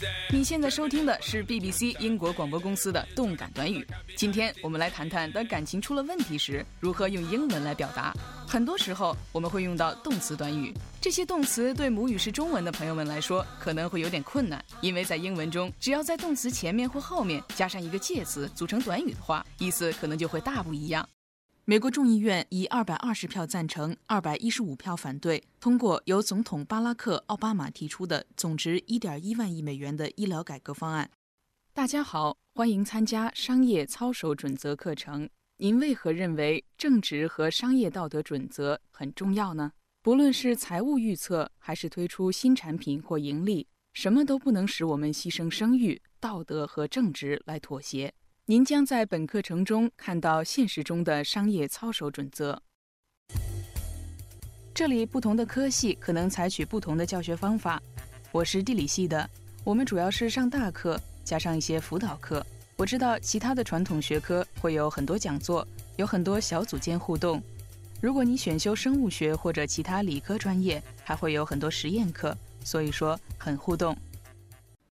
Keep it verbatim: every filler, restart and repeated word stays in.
你现在收听的是 B B C 英国广播公司的动感短语。今天我们来谈谈当感情出了问题时，如何用英文来表达。很多时候我们会用到动词短语，这些动词对母语是中文的朋友们来说可能会有点困难，因为在英文中，只要在动词前面或后面加上一个介词组成短语的话，意思可能就会大不一样。美国众议院以二百二十票赞成、二百一十五票反对，通过由总统巴拉克·奥巴马提出的总值 一点一万亿美元的医疗改革方案。大家好，欢迎参加商业操守准则课程。您为何认为正直和商业道德准则很重要呢？不论是财务预测，还是推出新产品或盈利，什么都不能使我们牺牲声誉、道德和正直来妥协。您将在本课程中看到现实中的商业操守准则。这里不同的科系可能采取不同的教学方法。我是地理系的，我们主要是上大课，加上一些辅导课。我知道其他的传统学科会有很多讲座，有很多小组间互动。如果你选修生物学或者其他理科专业，还会有很多实验课，所以说很互动。